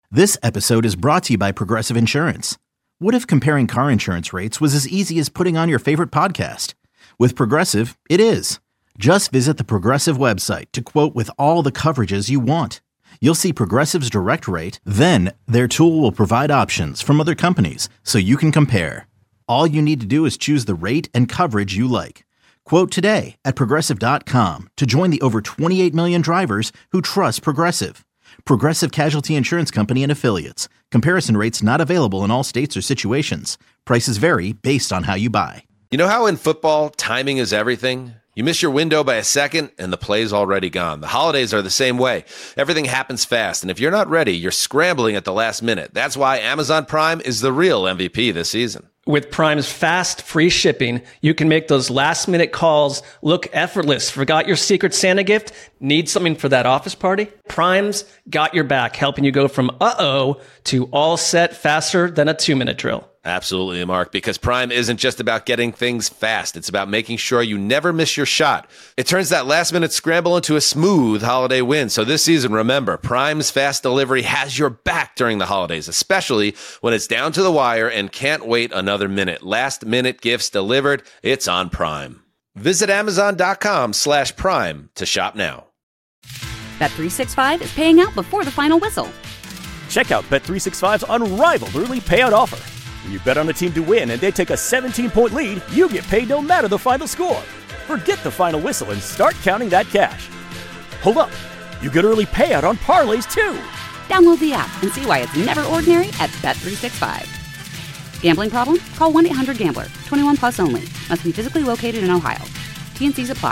This episode is brought to you by Progressive Insurance. What if comparing car insurance rates was as easy as putting on your favorite podcast? With Progressive, it is. Just visit the Progressive website to quote with all the coverages you want. You'll see Progressive's direct rate, then their tool will provide options from other companies so you can compare. All you need to do is choose the rate and coverage you like. Quote today at Progressive.com to join the over 28 million drivers who trust Progressive. Progressive Casualty Insurance Company and Affiliates. Comparison rates not available in all states or situations. Prices vary based on how you buy. You know how in football, timing is everything? You miss your window by a second, and the play's already gone. The holidays are the same way. Everything happens fast, and if you're not ready, you're scrambling at the last minute. That's why Amazon Prime is the real MVP this season. With Prime's fast, free shipping, you can make those last-minute calls look effortless. Forgot your Secret Santa gift? Need something for that office party? Prime's got your back, helping you go from uh-oh to all set faster than a 2-minute drill. Absolutely, Mark, because Prime isn't just about getting things fast. It's about making sure you never miss your shot. It turns that last-minute scramble into a smooth holiday win. So this season, remember, Prime's fast delivery has your back during the holidays, especially when it's down to the wire and can't wait another minute. Last-minute gifts delivered, it's on Prime. Visit Amazon.com/Prime to shop now. Bet365 is paying out before the final whistle. Check out Bet365's unrivaled early payout offer. When you bet on a team to win and they take a 17-point lead, you get paid no matter the final score. Forget the final whistle and start counting that cash. Hold up. You get early payout on parlays, too. Download the app and see why it's never ordinary at Bet365. Gambling problem? Call 1-800-GAMBLER. 21 plus only. Must be physically located in Ohio. T&Cs apply.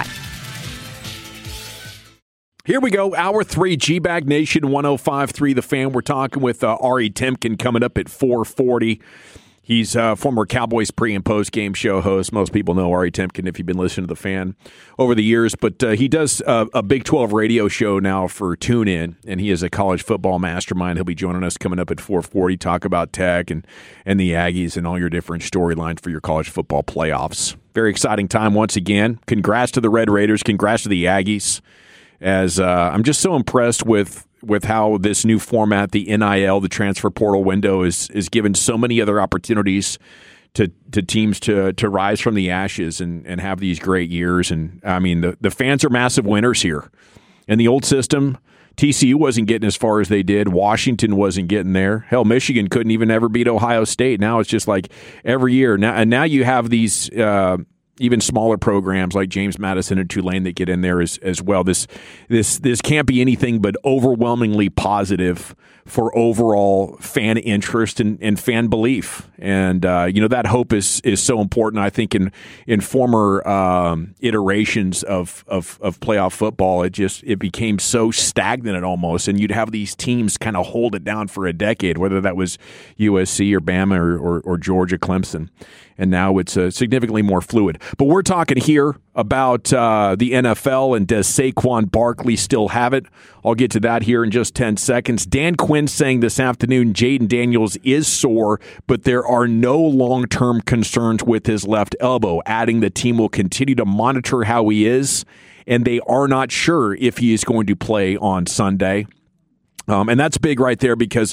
Here we go. Hour 3, G-Bag Nation 105.3 The Fan. We're talking with Ari Temkin coming up at 4:40. He's a former Cowboys pre- and post-game show host. Most people know Ari Temkin if you've been listening to The Fan over the years. But he does a Big 12 radio show now for TuneIn, and he is a college football mastermind. He'll be joining us coming up at 4:40, talk about Tech and the Aggies and all your different storylines for your college football playoffs. Very exciting time once again. Congrats to the Red Raiders. Congrats to the Aggies. As I'm just so impressed with how this new format, the NIL, the transfer portal window, is given so many other opportunities to teams to rise from the ashes and have these great years. And I mean, the fans are massive winners here. In the old system, TCU wasn't getting as far as they did. Washington wasn't getting there. Hell, Michigan couldn't even ever beat Ohio State. Now it's just like every year. Now you have these even smaller programs like James Madison and Tulane that get in there as well. This can't be anything but overwhelmingly positive for overall fan interest and fan belief. And that hope is so important. I think in former iterations of playoff football, it became so stagnant almost, and you'd have these teams kind of hold it down for a decade, whether that was USC or Bama or Georgia, Clemson. And now it's significantly more fluid. But we're talking here about the NFL, and does Saquon Barkley still have it? I'll get to that here in just 10 seconds. Dan Quinn saying this afternoon Jayden Daniels is sore, but there are no long-term concerns with his left elbow, adding the team will continue to monitor how he is, and they are not sure if he is going to play on Sunday. And that's big right there because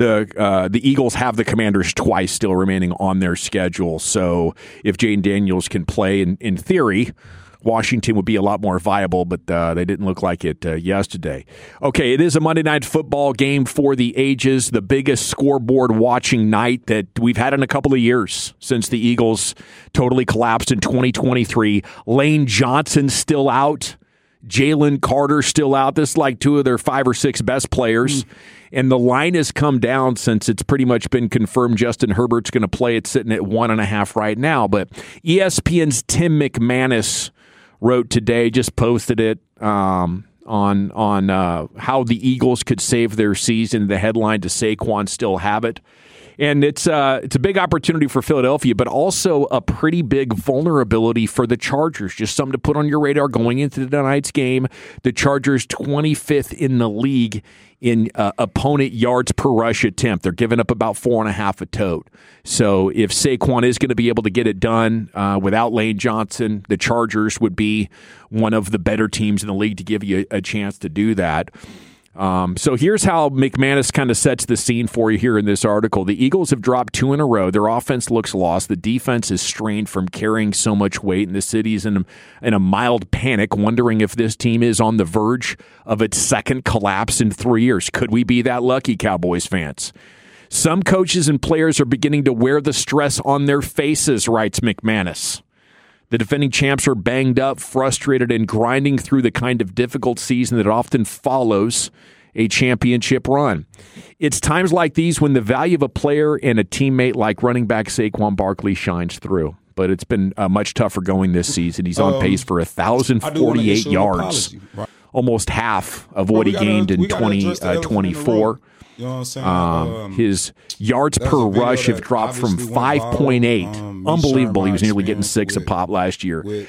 the Eagles have the Commanders twice still remaining on their schedule. So if Jayden Daniels can play, in theory, Washington would be a lot more viable, but they didn't look like it yesterday. Okay, it is a Monday Night Football game for the ages, the biggest scoreboard watching night that we've had in a couple of years since the Eagles totally collapsed in 2023. Lane Johnson still out. Jalen Carter still out. This is like two of their 5 or 6 best players. And the line has come down since it's pretty much been confirmed Justin Herbert's going to play. It's sitting at 1.5 right now. But ESPN's Tim McManus wrote today, just posted it on how the Eagles could save their season. The headline, "Does Saquon still have it?" And it's a big opportunity for Philadelphia, but also a pretty big vulnerability for the Chargers. Just something to put on your radar going into tonight's game. The Chargers 25th in the league in opponent yards per rush attempt. They're giving up about 4.5 a tote. So if Saquon is going to be able to get it done without Lane Johnson, the Chargers would be one of the better teams in the league to give you a chance to do that. So here's how McManus kind of sets the scene for you here in this article. The Eagles have dropped 2 in a row. Their offense looks lost. The defense is strained from carrying so much weight, and the city's in a mild panic, wondering if this team is on the verge of its second collapse in 3 years. Could we be that lucky, Cowboys fans? Some coaches and players are beginning to wear the stress on their faces, writes McManus. The defending champs are banged up, frustrated, and grinding through the kind of difficult season that often follows a championship run. It's times like these when the value of a player and a teammate like running back Saquon Barkley shines through. But it's been much tougher going this season. He's on pace for 1,048 yards, almost half of what he gained in 2024. You know what I'm saying? His yards per rush have dropped from 5.8. Unbelievable. He was nearly getting 6 a pop last year to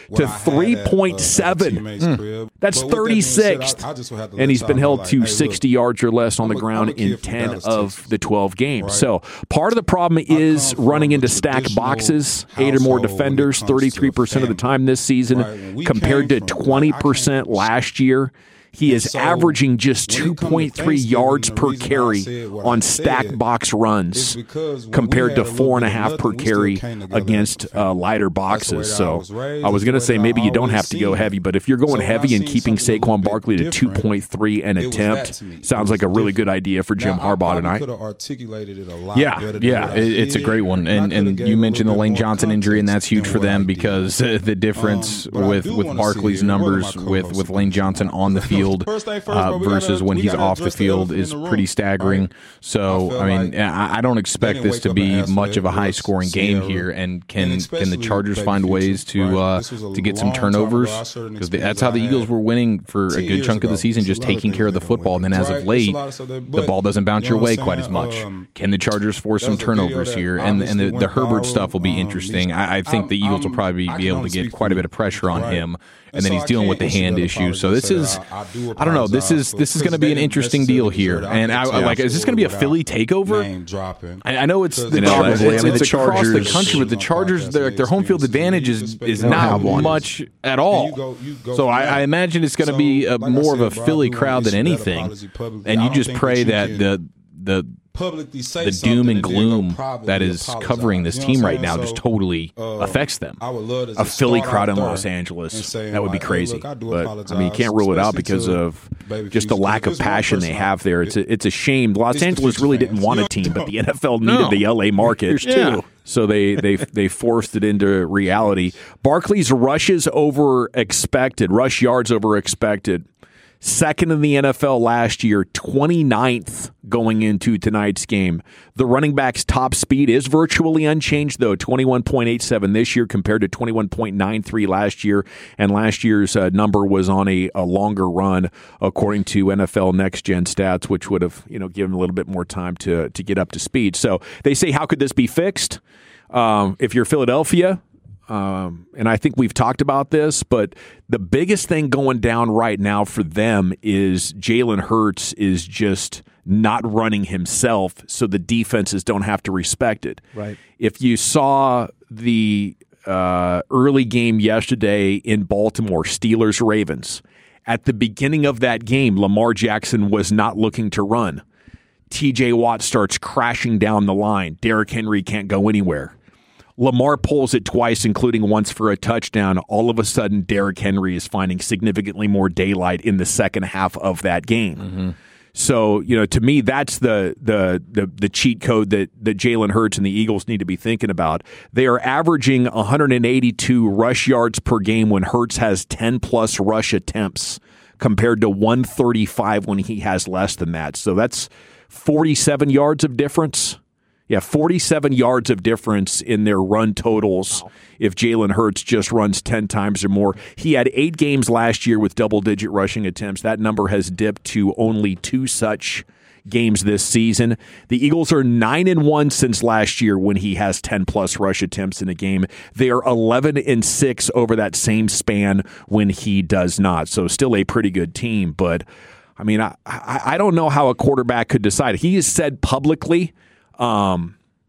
3.7. That's 36th. And he's been held to 60 yards or less on the ground in 10 of the 12 games. So part of the problem is running into stacked boxes, 8 or more defenders, 33% of the time this season, compared to 20% last year. He is averaging just 2.3 yards per carry on stacked box runs compared to 4.5 per carry against lighter boxes. So I was going to say maybe you don't have to go heavy, but if you're going heavy and keeping Saquon Barkley to 2.3 an attempt, sounds like a really good idea for Jim Harbaugh tonight. Yeah, it's a great one. And you mentioned the Lane Johnson injury, and that's huge for them because the difference with Barkley's numbers with Lane Johnson on the field versus when he's off the field is pretty staggering. So, I mean, I don't expect this to be much of a high-scoring game here. And can the Chargers find ways to get some turnovers? Because that's how the Eagles were winning for a good chunk of the season, just taking care of the football. And then as of late, the ball doesn't bounce your way quite as much. Can the Chargers force some turnovers here? And the Herbert stuff will be interesting. I think the Eagles will probably be able to get quite a bit of pressure on him. And then he's dealing with the hand issue. So this is, I don't know, this is going to be an interesting deal here. And is this going to be a Philly takeover? I know it's the Chargers. It's across the country, but the Chargers, their home field advantage is not much at all. So I imagine it's going to be more of a Philly crowd than anything. And you just pray that the doom and gloom that is covering this team right now just totally affects them. A Philly crowd in Los Angeles, that would be crazy. But, I mean, you can't rule it out because of just the lack of passion they have there. It's a shame. Los Angeles really didn't want a team, but the NFL needed the L.A. market. So they forced it into reality. Barkley's rush yards over expected. Second in the NFL last year, 29th going into tonight's game. The running back's top speed is virtually unchanged, though, 21.87 this year compared to 21.93 last year. And last year's number was on a longer run, according to NFL Next Gen Stats, which would have given a little bit more time to get up to speed. So they say, how could this be fixed? If you're Philadelphia, and I think we've talked about this, but the biggest thing going down right now for them is Jalen Hurts is just not running himself, so the defenses don't have to respect it. Right. If you saw the early game yesterday in Baltimore, Steelers-Ravens, at the beginning of that game, Lamar Jackson was not looking to run. TJ Watt starts crashing down the line. Derrick Henry can't go anywhere. Lamar pulls it twice, including once for a touchdown. All of a sudden, Derrick Henry is finding significantly more daylight in the second half of that game. Mm-hmm. So, to me, that's the cheat code that Jalen Hurts and the Eagles need to be thinking about. They are averaging 182 rush yards per game when Hurts has 10-plus rush attempts compared to 135 when he has less than that. So that's 47 yards of difference. Yeah, 47 yards of difference in their run totals if Jalen Hurts just runs 10 times or more. He had 8 games last year with double-digit rushing attempts. That number has dipped to only 2 such games this season. The Eagles are 9-1 since last year when he has 10-plus rush attempts in a game. They are 11-6 over that same span when he does not. So still a pretty good team. But, I mean, I don't know how a quarterback could decide. He has said publicly,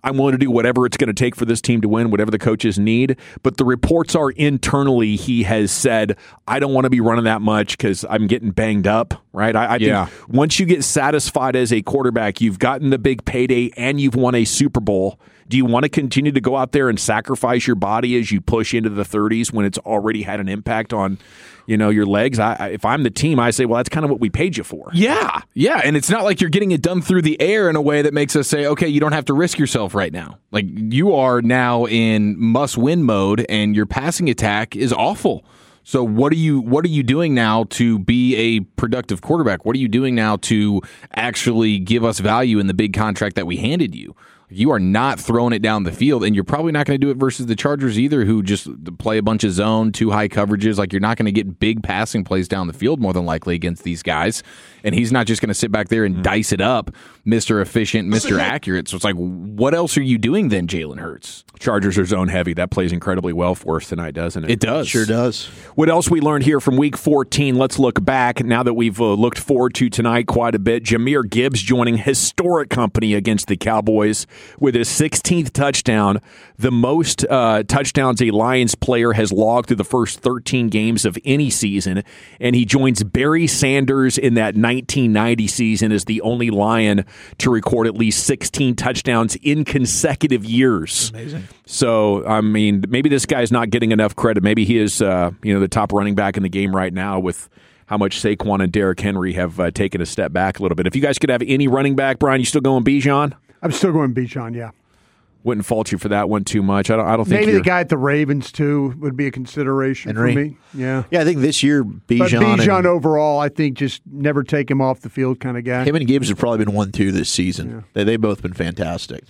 I'm willing to do whatever it's going to take for this team to win, whatever the coaches need. But the reports are internally he has said, I don't want to be running that much because I'm getting banged up, right? I think once you get satisfied as a quarterback, you've gotten the big payday and you've won a Super Bowl. Do you want to continue to go out there and sacrifice your body as you push into the 30s when it's already had an impact on, your legs? If I'm the team, I say, well, that's kind of what we paid you for. Yeah, and it's not like you're getting it done through the air in a way that makes us say, okay, you don't have to risk yourself right now. Like, you are now in must-win mode, and your passing attack is awful. So what are you doing now to be a productive quarterback? What are you doing now to actually give us value in the big contract that we handed you? You are not throwing it down the field, and you're probably not going to do it versus the Chargers either, who just play a bunch of zone, 2 high coverages. Like, you're not going to get big passing plays down the field more than likely against these guys. And he's not just going to sit back there and dice it up, Mr. Efficient, Mr. Accurate. So it's like, what else are you doing then, Jalen Hurts? Chargers are zone heavy. That plays incredibly well for us tonight, doesn't it? It does. Sure does. What else we learned here from Week 14? Let's look back now that we've looked forward to tonight quite a bit. Jahmyr Gibbs joining historic company against the Cowboys with his 16th touchdown, the most touchdowns a Lions player has logged through the first 13 games of any season, and he joins Barry Sanders in that 1990 season as the only Lion to record at least 16 touchdowns in consecutive years. Amazing. So, I mean, maybe this guy's not getting enough credit. Maybe he is, the top running back in the game right now with how much Saquon and Derrick Henry have taken a step back a little bit. If you guys could have any running back, Brian, you still going Bijan? I'm still going Bijan, yeah. Wouldn't fault you for that one too much. I don't think maybe the guy at the Ravens too would be a consideration Henry. for me. Yeah, I think this year Bijan. But Bijan overall, I think just never take him off the field kind of guy. Him and Gibbs have probably been 1-2 this season. Yeah. They've both been fantastic.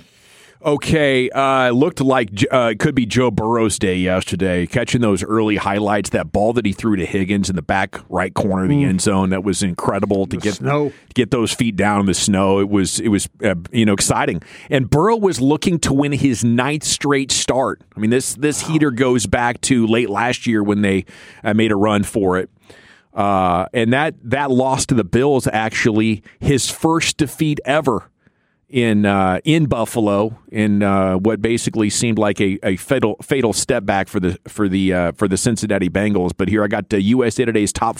Okay, looked like it could be Joe Burrow's day yesterday, catching those early highlights. That ball that he threw to Higgins in the back right corner of the end zone, that was incredible to get those feet down in the snow. It was exciting. And Burrow was looking to win his 9th straight start. I mean, this heater goes back to late last year when they made a run for it. And that loss to the Bills, actually his first defeat ever in Buffalo, in what basically seemed like a fatal step back for the Cincinnati Bengals. But here I got USA Today's top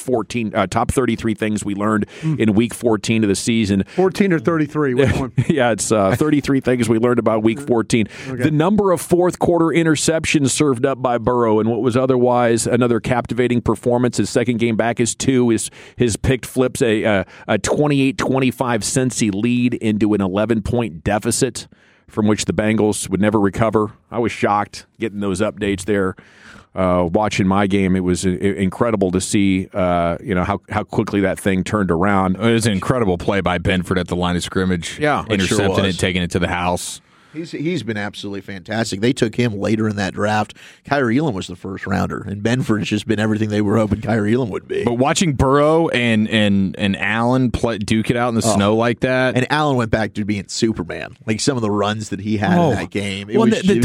33 things we learned in Week 14 of the season. 14 or 33? Which one? Yeah, it's 33 things we learned about Week 14. Okay. The number of fourth quarter interceptions served up by Burrow in what was otherwise another captivating performance. His second game back is 2. His pick flips a 28-25 Cincy lead into an 11-point deficit from which the Bengals would never recover. I was shocked getting those updates there. Watching my game, it was incredible to see how quickly that thing turned around. It was an incredible play by Benford at the line of scrimmage. Yeah, intercepting it, taking it to the house. He's been absolutely fantastic. They took him later in that draft. Kyrie Elam was the first rounder, and Benford has just been everything they were hoping Kyrie Elam would be. But watching Burrow and Allen duke it out in the snow like that, and Allen went back to being Superman. Like some of the runs that he had in that game. The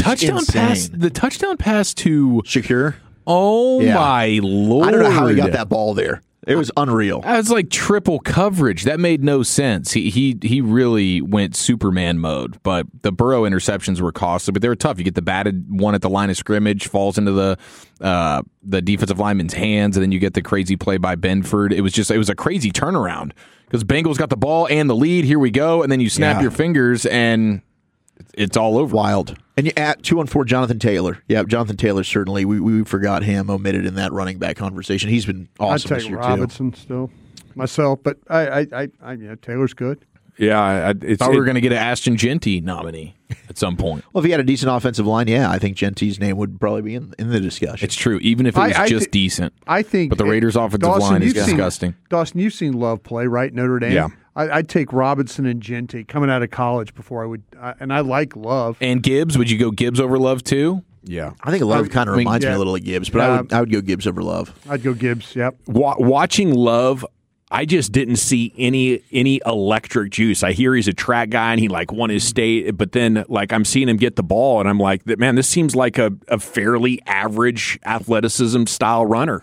touchdown pass to Shakur. Oh my Lord! I don't know how he got that ball there. It was unreal. That was like triple coverage. That made no sense. He really went Superman mode. But the Burrow interceptions were costly, but they were tough. You get the batted one at the line of scrimmage, falls into the defensive lineman's hands, and then you get the crazy play by Benford. It was a crazy turnaround because Bengals got the ball and the lead. Here we go, and then you snap your fingers and it's all over. Wild. And you at 214 Jonathan Taylor. Yeah, Jonathan Taylor certainly. We forgot him, omitted in that running back conversation. He's been awesome this year too. I'd take Robinson still myself, but I Taylor's good. Yeah, I thought we were going to get an Ashton Jeanty nominee at some point. Well, if he had a decent offensive line, I think Jeanty's name would probably be in the discussion. It's true, even if it was decent. I think, but the Raiders' offensive line is disgusting. Dawson, you've seen Love play, right? Notre Dame. Yeah. I'd take Robinson and Jeanty coming out of college before I would, and I like Love. And Gibbs, would you go Gibbs over Love too? Yeah, I think Love kind of reminds me a little of Gibbs, but I would go Gibbs over Love. I'd go Gibbs. Yep. Watching Love, I just didn't see any electric juice. I hear he's a track guy and he won his state, but then I'm seeing him get the ball and I'm like, man, this seems like a fairly average athleticism style runner.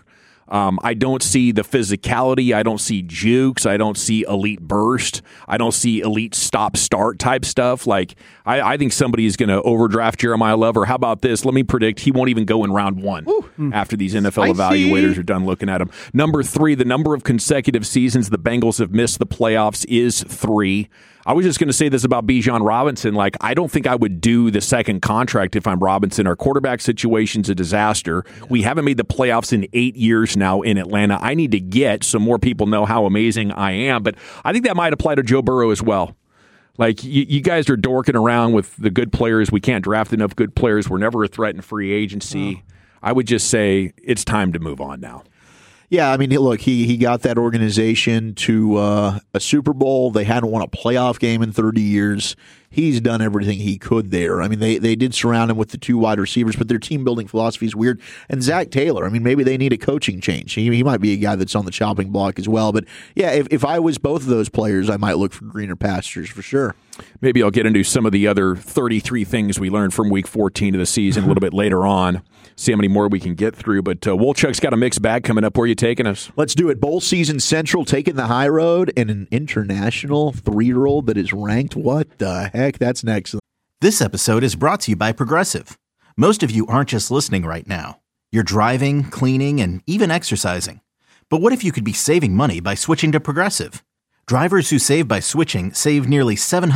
I don't see the physicality. I don't see jukes. I don't see elite burst. I don't see elite stop-start type stuff. Like, I think somebody is going to overdraft Jeremiah Love. Or how about this? Let me predict he won't even go in round one after these NFL evaluators are done looking at him. Number 3, the number of consecutive seasons the Bengals have missed the playoffs is 3. I was just going to say this about Bijan Robinson. Like, I don't think I would do the second contract if I'm Robinson. Our quarterback situation's a disaster. We haven't made the playoffs in 8 years now in Atlanta. I need to get so more people know how amazing I am. But I think that might apply to Joe Burrow as well. Like, you guys are dorking around with the good players. We can't draft enough good players. We're never a threat in free agency. I would just say it's time to move on now. Yeah, I mean, look, he got that organization to a Super Bowl. They hadn't won a playoff game in 30 years. He's done everything he could there. I mean, they did surround him with the 2 wide receivers, but their team-building philosophy is weird. And Zach Taylor, I mean, maybe they need a coaching change. He might be a guy that's on the chopping block as well. But, yeah, if I was both of those players, I might look for greener pastures for sure. Maybe I'll get into some of the other 33 things we learned from Week 14 of the season a little bit later on. See how many more we can get through. But Wolchuk's got a mixed bag coming up. Where are you taking us? Let's do it. Bowl season central, taking the high road, and an international 3-year-old that is ranked. What the heck? That's next. This episode is brought to you by Progressive. Most of you aren't just listening right now. You're driving, cleaning, and even exercising. But what if you could be saving money by switching to Progressive? Drivers who save by switching save nearly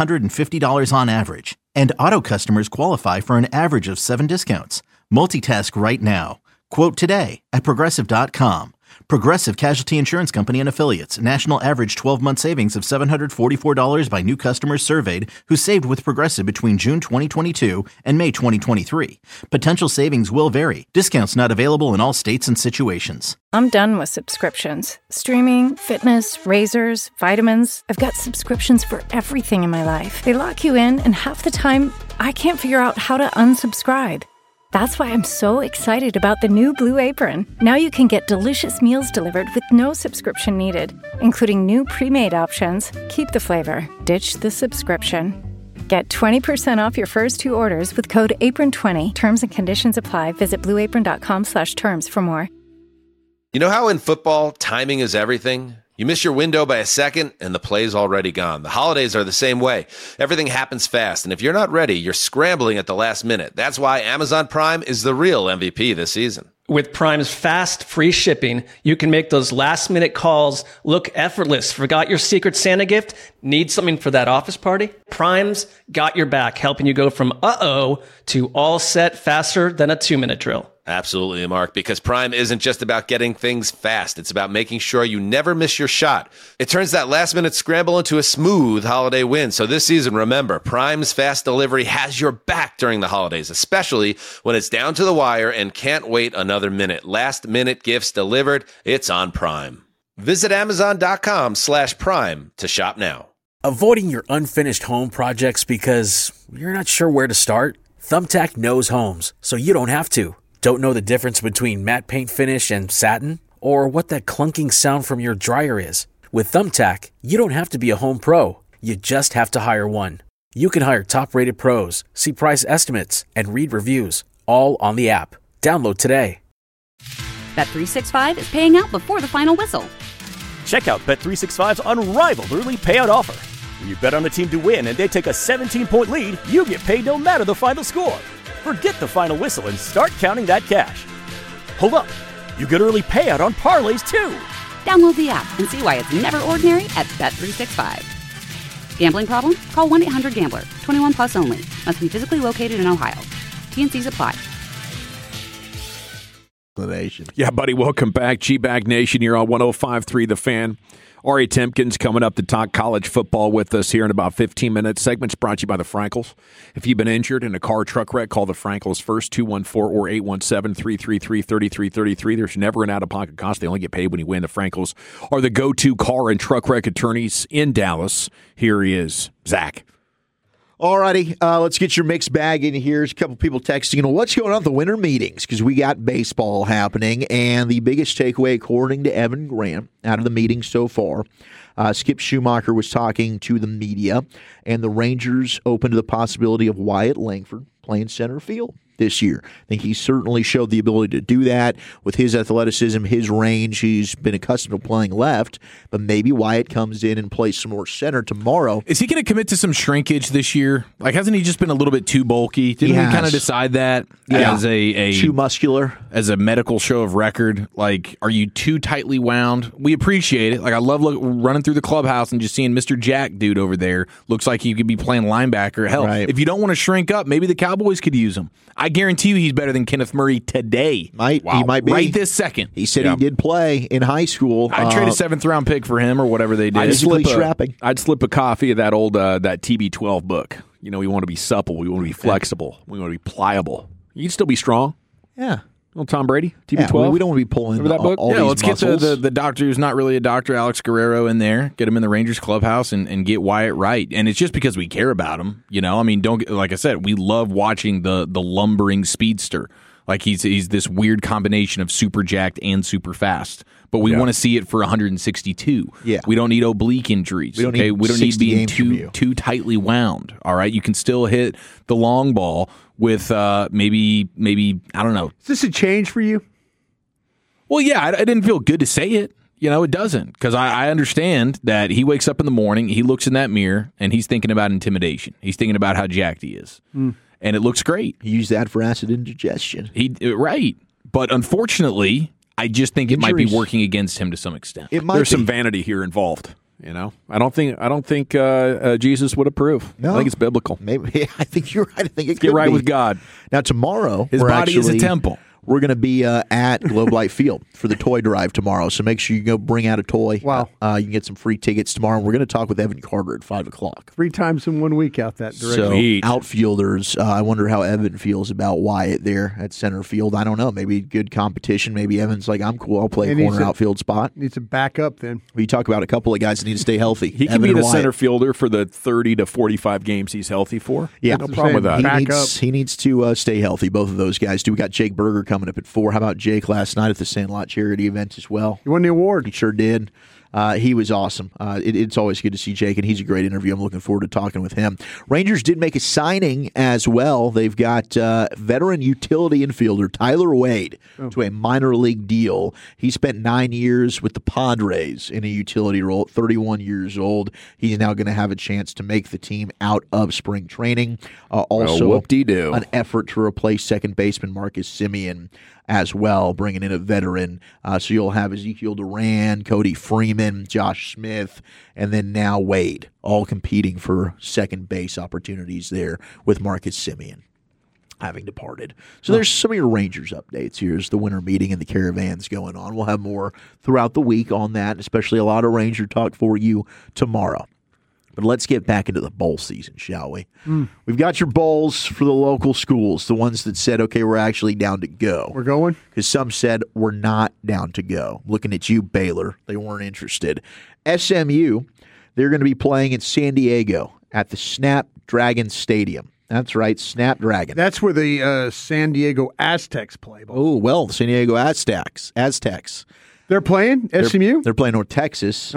$750 on average. And auto customers qualify for an average of 7 discounts. Multitask right now. Quote today at Progressive.com. Progressive Casualty Insurance Company and Affiliates. National average 12-month savings of $744 by new customers surveyed who saved with Progressive between June 2022 and May 2023. Potential savings will vary. Discounts not available in all states and situations. I'm done with subscriptions. Streaming, fitness, razors, vitamins. I've got subscriptions for everything in my life. They lock you in, and half the time, I can't figure out how to unsubscribe. That's why I'm so excited about the new Blue Apron. Now you can get delicious meals delivered with no subscription needed, including new pre-made options. Keep the flavor, ditch the subscription. Get 20% off your first 2 orders with code APRON20. Terms and conditions apply. Visit blueapron.com/terms for more. You know how in football, timing is everything? You miss your window by a second, and the play's already gone. The holidays are the same way. Everything happens fast, and if you're not ready, you're scrambling at the last minute. That's why Amazon Prime is the real MVP this season. With Prime's fast, free shipping, you can make those last-minute calls look effortless. Forgot your Secret Santa gift? Need something for that office party? Prime's got your back, helping you go from uh-oh to all set faster than a 2-minute drill. Absolutely, Mark, because Prime isn't just about getting things fast. It's about making sure you never miss your shot. It turns that last-minute scramble into a smooth holiday win. So this season, remember, Prime's fast delivery has your back during the holidays, especially when it's down to the wire and can't wait another minute. Last-minute gifts delivered, it's on Prime. Visit Amazon.com/Prime to shop now. Avoiding your unfinished home projects because you're not sure where to start? Thumbtack knows homes, so you don't have to. Don't know the difference between matte paint finish and satin? Or what that clunking sound from your dryer is? With Thumbtack, you don't have to be a home pro. You just have to hire one. You can hire top-rated pros, see price estimates, and read reviews, all on the app. Download today. Bet365 is paying out before the final whistle. Check out Bet365's unrivaled early payout offer. When you bet on a team to win and they take a 17-point lead, you get paid no matter the final score. Forget the final whistle and start counting that cash. Hold up. You get early payout on parlays, too. Download the app and see why it's never ordinary at Bet365. Gambling problem? Call 1-800-GAMBLER. 21 plus only. Must be physically located in Ohio. T&Cs apply. Yeah, buddy, welcome back. G-Bag Nation, you're on 105.3 The Fan. Ari Timkins coming up to talk college football with us here in about 15 minutes. Segment's brought to you by the Frankels. If you've been injured in a car or truck wreck, call the Frankels first, 214 or 817-333-3333. There's never an out-of-pocket cost. They only get paid when you win. The Frankels are the go-to car and truck wreck attorneys in Dallas. Here he is, Zach. Alrighty, let's get your mixed bag in here. There's a couple people texting, what's going on at the winter meetings? Because we got baseball happening, and the biggest takeaway, according to Evan Grant, out of the meeting so far, Skip Schumacher was talking to the media, and the Rangers open to the possibility of Wyatt Langford playing center field this year. I think he certainly showed the ability to do that with his athleticism, his range. He's been accustomed to playing left, but maybe Wyatt comes in and plays some more center tomorrow. Is he going to commit to some shrinkage this year? Like, hasn't he just been a little bit too bulky? Didn't we kind of decide that as a too muscular, as a medical show of record? Like, are you too tightly wound? We appreciate it. Like, I love running through the clubhouse and just seeing Mr. Jack dude over there. Looks like he could be playing linebacker. Hell, if you don't want to shrink up, maybe the Cowboys could use him. I guarantee you he's better than Kenneth Murray today. He might be. Right this second. He said he did play in high school. I'd trade a 7th-round pick for him or whatever they did. I'd slip a copy of that old that TB12 book. We want to be supple. We want to be flexible. We want to be pliable. You can still be strong. Yeah. Well, Tom Brady, TB12. We don't want to be pulling that book. All these let's muscles. get the doctor who's not really a doctor, Alex Guerrero, in there. Get him in the Rangers clubhouse and get Wyatt right. And it's just because we care about him. I mean, like I said, we love watching the lumbering speedster. Like he's this weird combination of super jacked and super fast. But we want to see it for 162. Yeah. We don't need oblique injuries. We don't need being too tightly wound. All right. You can still hit the long ball with maybe I don't know. Is this a change for you? Well, yeah, I didn't feel good to say it. It doesn't, because I understand that he wakes up in the morning, he looks in that mirror, and he's thinking about intimidation. He's thinking about how jacked he is. And it looks great. He used that for acid indigestion. Right. But unfortunately, I just think it might be working against him to some extent. There's some vanity here involved. I don't think Jesus would approve. No. I think it's biblical. Maybe I think you're right. I think it could get right be. with God. Now tomorrow, his body is a temple. We're going to be at Globe Life Field for the toy drive tomorrow. So make sure you go bring out a toy. Wow. You can get some free tickets tomorrow. We're going to talk with Evan Carter at 5 o'clock. 3 times in 1 week out that direction. So outfielders, I wonder how Evan feels about Wyatt there at center field. I don't know. Maybe good competition. Maybe Evan's like, I'm cool. I'll play a corner outfield spot. Needs to back up then. We talk about a couple of guys that need to stay healthy. He can be the center fielder for the 30 to 45 games he's healthy for. Yeah. No problem with that. He needs to stay healthy. Both of those guys do. We got Jake Berger coming up at 4. How about Jake last night at the Sandlot charity event as well? He won the award. He sure did. He was awesome. It's always good to see Jake, and he's a great interview. I'm looking forward to talking with him. Rangers did make a signing as well. They've got veteran utility infielder Tyler Wade to a minor league deal. He spent 9 years with the Padres in a utility role at 31 years old. He's now going to have a chance to make the team out of spring training. Also, an effort to replace second baseman Marcus Semien as well, bringing in a veteran. So you'll have Ezekiel Duran, Cody Freeman, Josh Smith, and then now Wade, all competing for second base opportunities there with Marcus Semien having departed. So there's some of your Rangers updates here as the winter meeting and the caravans going on. We'll have more throughout the week on that, especially a lot of Ranger talk for you tomorrow. But let's get back into the bowl season, shall we? We've got your bowls for the local schools, the ones that said, okay, we're actually down to go. We're going? Because some said we're not down to go. Looking at you, Baylor. They weren't interested. SMU, they're going to be playing in San Diego at the Snapdragon Stadium. That's right, Snapdragon. That's where the San Diego Aztecs play. Oh, well, the San Diego Aztecs. They're playing SMU? They're playing North Texas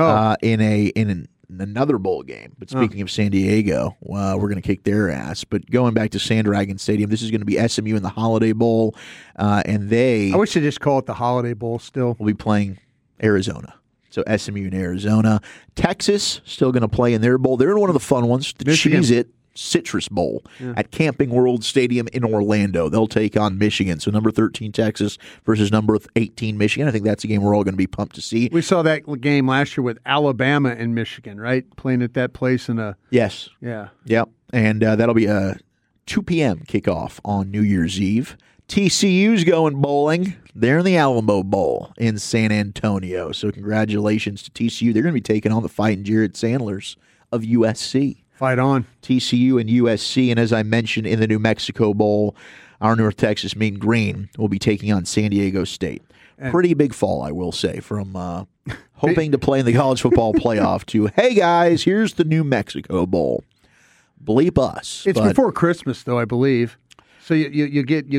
in another bowl game. But speaking of San Diego, we're going to kick their ass. But going back to Snapdragon Stadium, this is going to be SMU in the Holiday Bowl, and I wish they just call it the Holiday Bowl still. Will be playing Arizona. So SMU in Arizona. Texas still going to play in their bowl. They're in one of the fun ones, the Cheez-It Citrus Bowl at Camping World Stadium in Orlando. They'll take on Michigan. So number 13 Texas versus number 18 Michigan. I think that's a game we're all going to be pumped to see. We saw that game last year with Alabama and Michigan, right? Playing at that place in a... Yes. Yeah. Yep. And that'll be a 2 p.m. kickoff on New Year's Eve. TCU's going bowling. They're in the Alamo Bowl in San Antonio. So congratulations to TCU. They're going to be taking on the Fighting Jared Sandlers of USC. Fight on. TCU and USC, and as I mentioned in the New Mexico Bowl, our North Texas Mean Green will be taking on San Diego State. Pretty big fall, I will say, from hoping to play in the college football playoff to, hey guys, here's the New Mexico Bowl. Bleep us. It's before Christmas, though, I believe. So you'll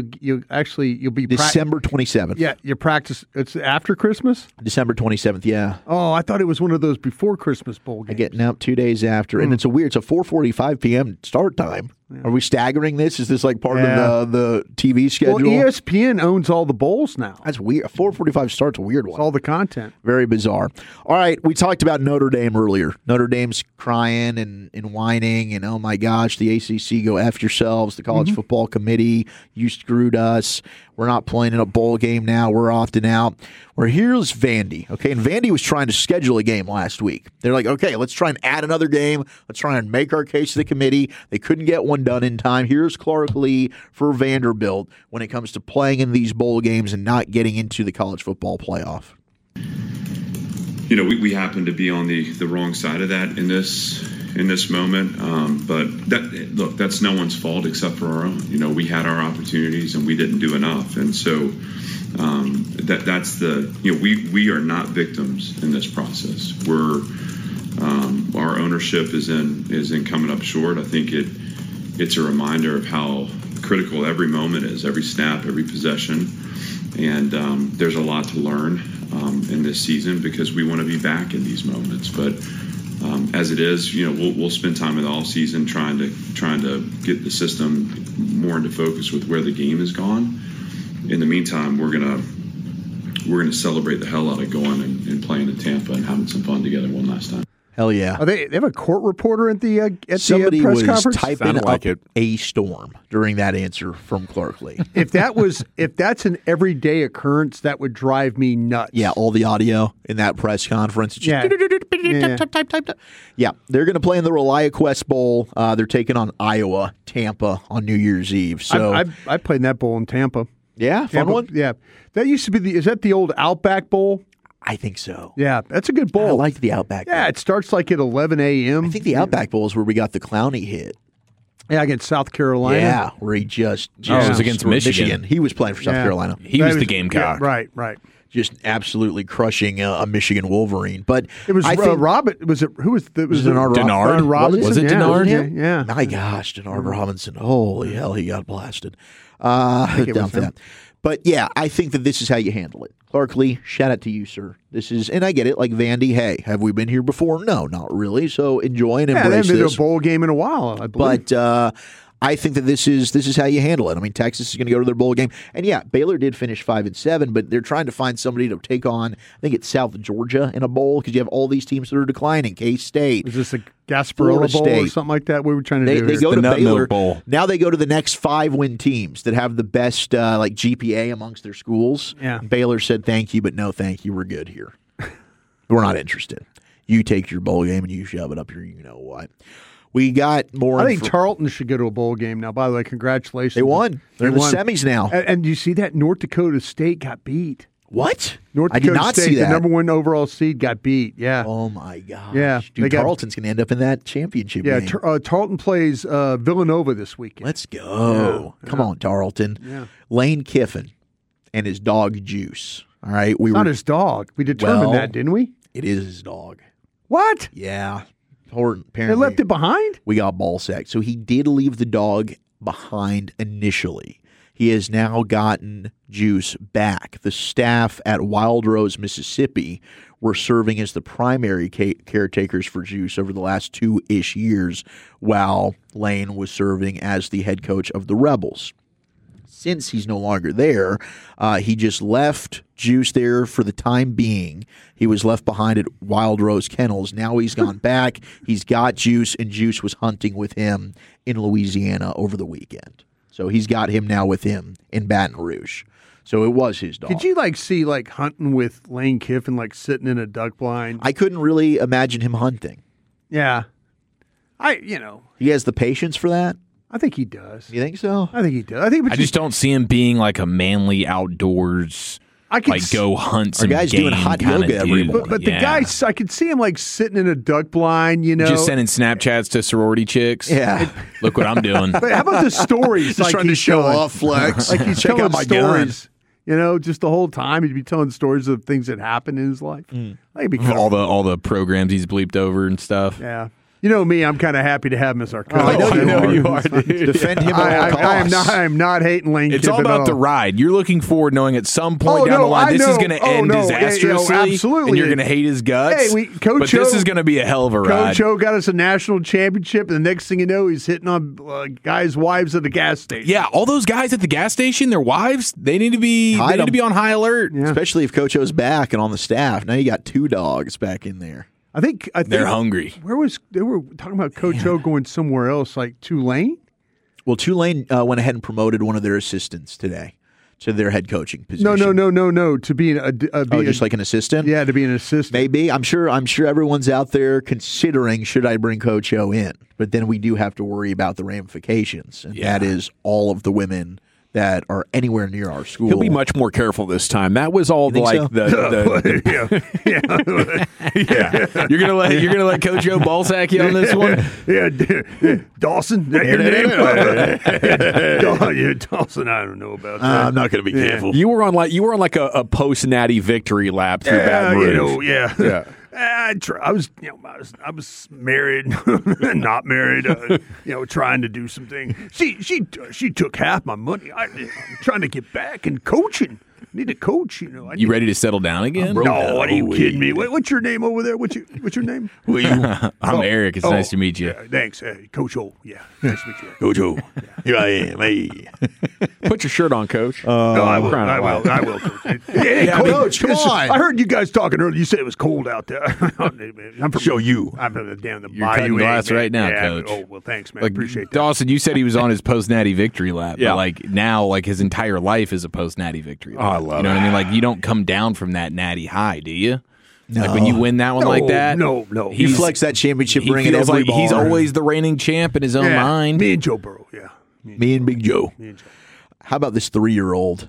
be December 27th. Yeah, you practice. It's after Christmas. December 27th. Yeah. Oh, I thought it was one of those before Christmas bowl games. I get 2 days after, and it's a 4:45 p.m. start time. Are we staggering this? Is this like part of the TV schedule? Well, ESPN owns all the bowls now. That's weird. A 4:45 start's a weird one. It's all the content. Very bizarre. All right, we talked about Notre Dame earlier. Notre Dame's crying and whining, and oh my gosh, the ACC, go F yourselves. The College Football Committee, you screwed us. We're not playing in a bowl game now. We're opting out. Well, here's Vandy, okay? And Vandy was trying to schedule a game last week. They're like, okay, let's try and add another game. Let's try and make our case to the committee. They couldn't get one done in time. Here's Clark Lee for Vanderbilt when it comes to playing in these bowl games and not getting into the college football playoff. You know, we happen to be on the wrong side of that in this moment, but that's no one's fault except for our own. You know, we had our opportunities and we didn't do enough, and so that's the, you know, we are not victims in this process. We're our ownership is in coming up short. I think it's a reminder of how critical every moment is, every snap, every possession, and there's a lot to learn in this season because we want to be back in these moments, but. As it is, you know, we'll spend time in the off season trying to get the system more into focus with where the game has gone. In the meantime, we're gonna celebrate the hell out of going and playing in Tampa and having some fun together one last time. Hell yeah! They have a court reporter at the Somebody press was conference. typing up a storm during that answer from Clark Lee. If that's an everyday occurrence, that would drive me nuts. Yeah, all the audio in that press conference. It's just type. Yeah, they're going to play in the ReliaQuest Bowl. They're taking on Iowa, Tampa on New Year's Eve. So I played in that bowl in Tampa. Yeah, fun one. Yeah, that used to be is that the old Outback Bowl? I think so. Yeah, that's a good bowl. I like the Outback Bowl. Yeah, it starts like at 11 a.m. I think the Outback Bowl is where we got the Clowney hit. Yeah, against South Carolina. Yeah, where he just it was against Michigan. He was playing for South Carolina. He was the Gamecock. Yeah, right. Just absolutely crushing a Michigan Wolverine. But it was Robert. Was it who was? It was Denard Robinson. Was it Denard? Yeah. My gosh, Denard Robinson. Holy hell, he got blasted. Down for that. But yeah, I think that this is how you handle it. Clark Lee, shout out to you, sir. This is, and I get it, like Vandy, hey, have we been here before? No, not really. So enjoy and embrace this. They haven't been to a bowl game in a while, I believe. But I think that this is how you handle it. I mean, Texas is going to go to their bowl game. And yeah, Baylor did finish 5-7, but they're trying to find somebody to take on, I think it's South Georgia in a bowl because you have all these teams that are declining. K-State. Is this a Gasparilla Bowl or something like that? We were trying to do They go to Baylor. Bowl. Now they go to the next 5-win teams that have the best like GPA amongst their schools. Yeah. Baylor said thank you, but no thank you. We're good here. We're not interested. You take your bowl game and you shove it up your you know what. We got more. I think Tarleton should go to a bowl game now. By the way, congratulations. They won. They're in the semis now. And you see that North Dakota State got beat. What? North Dakota I did not State, see that. The number one overall seed, got beat. Yeah. Oh my gosh. Yeah. Dude, Tarleton's going to end up in that championship game. Yeah. Tarleton plays Villanova this weekend. Let's go. Yeah. Come on, Tarleton. Yeah. Lane Kiffin and his dog Juice. All right. Not his dog. We determined that, didn't we? It is his dog. What? Yeah. Apparently, they left it behind? We got ball sacked. So he did leave the dog behind initially. He has now gotten Juice back. The staff at Wild Rose, Mississippi, were serving as the primary caretakers for Juice over the last 2-ish years, while Lane was serving as the head coach of the Rebels. Since he's no longer there, he just left Juice there for the time being. He was left behind at Wild Rose Kennels. Now he's gone back. He's got Juice, and Juice was hunting with him in Louisiana over the weekend. So he's got him now with him in Baton Rouge. So it was his dog. Could you see hunting with Lane Kiffin sitting in a duck blind? I couldn't really imagine him hunting. Yeah. He has the patience for that? I think he does. You think so? I think he does. I just don't see him being like a manly outdoors, go hunt some guys doing hot yoga every morning. But the guys, I could see him sitting in a duck blind, just sending Snapchats to sorority chicks. Yeah, look what I'm doing. But how about the stories? Just trying to show off, flex. He's check telling out my stories. Gun. Just the whole time he'd be telling stories of things that happened in his life. That'd be cool. all the programs he's bleeped over and stuff. Yeah. You know me, I'm kind of happy to have him as our coach. I know you are. Dude. Defend him at all costs. I am not hating Lane Kiffin. It's all about the ride. You're looking forward knowing at some point down the line this is going to end disastrously, absolutely. and you're going to hate his guts. Hey, but this is going to be a hell of a ride. Coach O got us a national championship, and the next thing you know, he's hitting on guys' wives at the gas station. Yeah, all those guys at the gas station, their wives, they need to be on high alert. Yeah. Especially if Coach O's back and on the staff. Now you got 2 dogs back in there. I think they're hungry. They were talking about Coach O going somewhere else, like Tulane? Well, Tulane went ahead and promoted one of their assistants today to their head coaching position. No. To be just like an assistant? Yeah, to be an assistant. Maybe. I'm sure everyone's out there considering, should I bring Coach O in? But then we do have to worry about the ramifications, and that is all of the women that are anywhere near our school. He'll be much more careful this time. That was all Yeah. You're gonna let Coach O ballsack you on this one. Yeah, Dawson. That your name? Dawson. I don't know about that. I'm not going to be careful. You were on like a post natty victory lap through Baton Rouge. Yeah. I was married, not married. Trying to do something. She took half my money. I'm trying to get back and coaching. Need to coach. You ready to settle down again? No, what are you kidding me? What's your name over there? What's your name? I'm Eric. It's nice to meet you. Thanks, Coach O. Yeah, nice to meet you, Coach O. Here I am. Hey. Put your shirt on, Coach. No, I will, Coach. Hey, Coach, come on. I heard you guys talking earlier. You said it was cold out there. I'm from the You're cutting glass right now, Coach. Oh, well, thanks, man. Appreciate that. Dawson, you said he was on his post-natty victory lap. Yeah. But now his entire life is a post-natty victory lap. Oh, I love it. You know what I mean? Like, you don't come down from that natty high, do you? No. Like, when you win that one like that? No. He flex that championship He ring at feels every like he's bar. always the reigning champ in his own mind. Me and Joe Burrow, yeah. Me and Big Joe. How about this 3-year-old?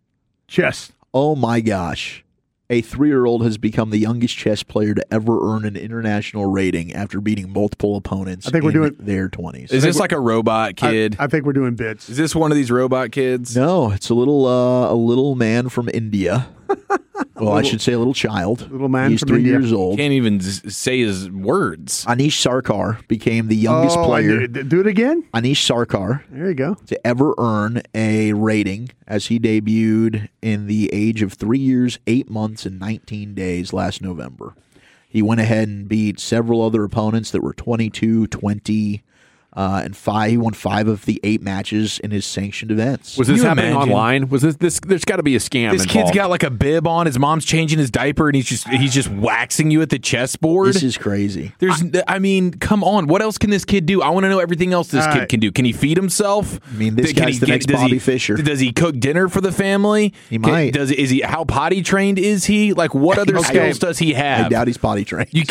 Chess. Oh, my gosh. A 3-year-old has become the youngest chess player to ever earn an international rating after beating multiple opponents in their 20s. Is this like a robot kid? I think we're doing bits. Is this one of these robot kids? No, it's a little man from India. Well, I should say a little child. Little man He's from 3 India. years old. Can't even say his words. Anish Sarkar became the youngest player. Do it again? Anish Sarkar. There you go. To ever earn a rating as he debuted in the age of 3 years, 8 months, and 19 days last November. He went ahead and beat several other opponents that were 22, 20, and 5. He won 5 of the 8 matches in his sanctioned events. Was this happening online? Was this? There's got to be a scam. This kid's got like a bib on. His mom's changing his diaper, and he's just waxing you at the chessboard. This is crazy. I mean, come on. What else can this kid do? I want to know everything else this kid can do. Can he feed himself? I mean, this guy's the next Bobby Fischer. Does he cook dinner for the family? He might. How potty trained is he? Like, what other skills does he have? I doubt he's potty trained. You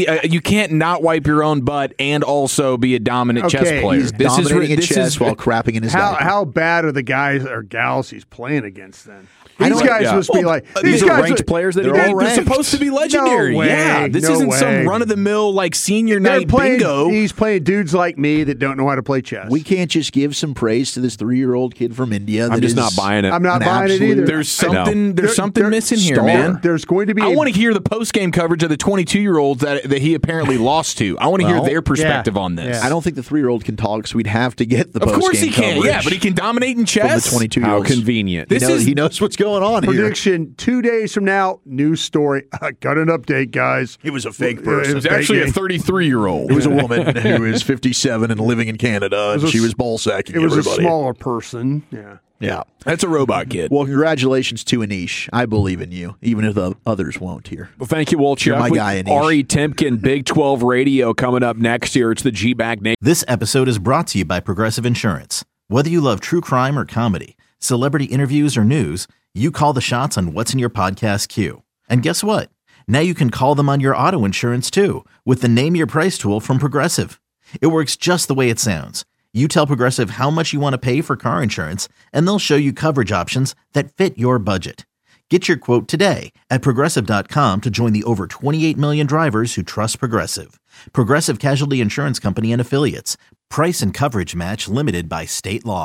can't not wipe your own butt and also be a dominant chess player. He's dominating in chess while crapping in his diaper. How bad are the guys or gals he's playing against then? These guys must be like these are ranked players that they're supposed to be legendary. No way, yeah, this isn't some run of the mill like senior night bingo. He's playing dudes like me that don't know how to play chess. We can't just give some praise to this 3-year-old kid from India. I'm just not buying it. I'm not buying it either. There's something missing here, man. There's going to be. I want to hear the post game coverage of the 22-year-olds that he apparently lost to. I want to hear their perspective on this. Yeah. I don't think the 3-year-old can talk, so we'd have to get the post game. Of course he can. Yeah, but he can dominate in chess. From the 22-year-olds. How convenient. He knows what's going on here. Prediction 2 days from now, news story. I got an update, guys. It was a fake person. It was actually a 33-year-old. It was a woman who is 57 and living in Canada, and she was ball-sacking everybody. It was a smaller person. Yeah. That's a robot kid. Well, congratulations to Anish. I believe in you, even if the others won't here. Well, thank you, Wolchuk. You're my guy, Anish. Ari Temkin, Big 12 Radio, coming up next year. It's the G-Bag Nation. This episode is brought to you by Progressive Insurance. Whether you love true crime or comedy, celebrity interviews or news, you call the shots on what's in your podcast queue. And guess what? Now you can call them on your auto insurance too with the Name Your Price tool from Progressive. It works just the way it sounds. You tell Progressive how much you want to pay for car insurance, and they'll show you coverage options that fit your budget. Get your quote today at Progressive.com to join the over 28 million drivers who trust Progressive. Progressive Casualty Insurance Company and Affiliates. Price and coverage match limited by state law.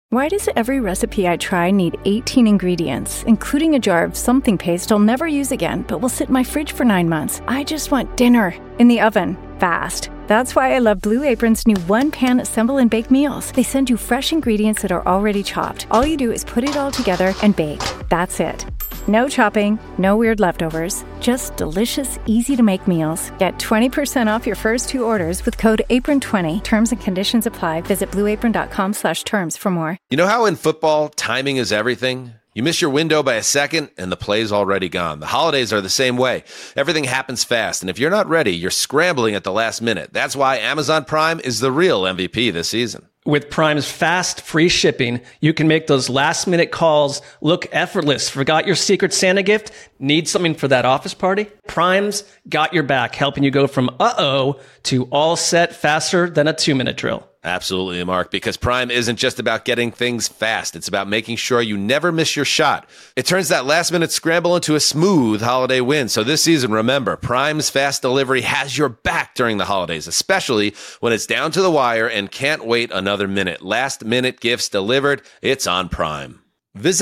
Why does every recipe I try need 18 ingredients, including a jar of something paste I'll never use again, but will sit in my fridge for 9 months? I just want dinner in the oven, fast. That's why I love Blue Apron's new one-pan assemble and bake meals. They send you fresh ingredients that are already chopped. All you do is put it all together and bake. That's it. No chopping, no weird leftovers, just delicious, easy-to-make meals. Get 20% off your first 2 orders with code APRON20. Terms and conditions apply. Visit blueapron.com/terms for more. You know how in football, timing is everything? You miss your window by a second, and the play's already gone. The holidays are the same way. Everything happens fast, and if you're not ready, you're scrambling at the last minute. That's why Amazon Prime is the real MVP this season. With Prime's fast, free shipping, you can make those last-minute calls look effortless. Forgot your Secret Santa gift? Need something for that office party? Prime's got your back, helping you go from uh-oh to all set faster than a 2-minute drill. Absolutely, Mark, because Prime isn't just about getting things fast. It's about making sure you never miss your shot. It turns that last-minute scramble into a smooth holiday win. So this season, remember, Prime's fast delivery has your back during the holidays, especially when it's down to the wire and can't wait another minute. Last-minute gifts delivered, it's on Prime. Visit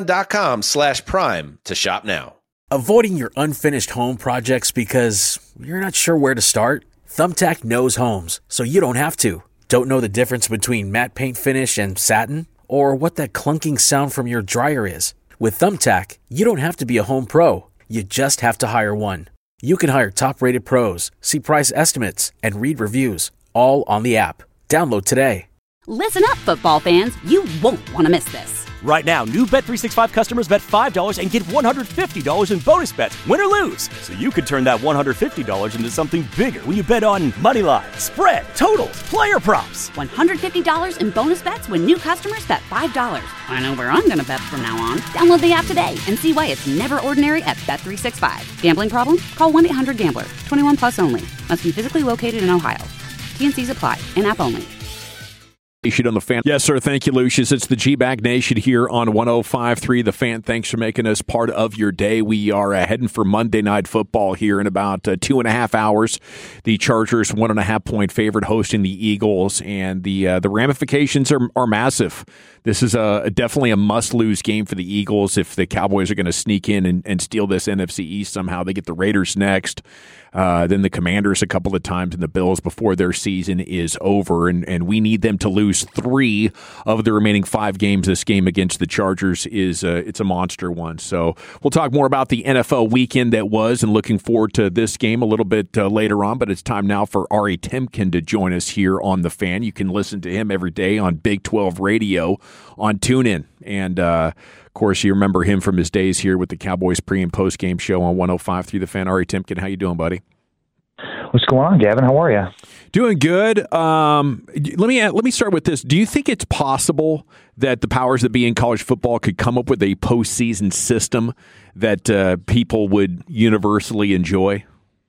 Amazon.com/Prime to shop now. Avoiding your unfinished home projects because you're not sure where to start? Thumbtack knows homes, so you don't have to. Don't know the difference between matte paint finish and satin? Or what that clunking sound from your dryer is? With Thumbtack, you don't have to be a home pro. You just have to hire one. You can hire top-rated pros, see price estimates, and read reviews, all on the app. Download today. Listen up, football fans. You won't want to miss this. Right now, new Bet365 customers bet $5 and get $150 in bonus bets, win or lose. So you could turn that $150 into something bigger when you bet on money line, spread, totals, player props. $150 in bonus bets when new customers bet $5. I know where I'm going to bet from now on. Download the app today and see why it's never ordinary at Bet365. Gambling problem? Call 1-800-GAMBLER. 21 plus only. Must be physically located in Ohio. T&Cs apply. In-app only. On the Fan. Yes, sir. Thank you, Lucius. It's the G-Bag Nation here on 105.3 The Fan. Thanks for making us part of your day. We are heading for Monday Night Football here in about 2.5 hours. The Chargers, 1.5-point favorite, hosting the Eagles, and the ramifications are massive. This is definitely a must-lose game for the Eagles if the Cowboys are going to sneak in and steal this NFC East somehow. They get the Raiders next. Then the Commanders a couple of times, and the Bills before their season is over. And we need them to lose 3 of the remaining 5 games. This game against the Chargers is it's a monster one. So we'll talk more about the NFL weekend that was and looking forward to this game a little bit later on. But it's time now for Ari Timken to join us here on The Fan. You can listen to him every day on Big 12 Radio on TuneIn. And, of course, you remember him from his days here with the Cowboys pre- and post-game show on 105.3 The Fan. Ari Timken, how you doing, buddy? What's going on, Gavin? How are you? Doing good. Let me start with this. Do you think it's possible that the powers that be in college football could come up with a postseason system that people would universally enjoy?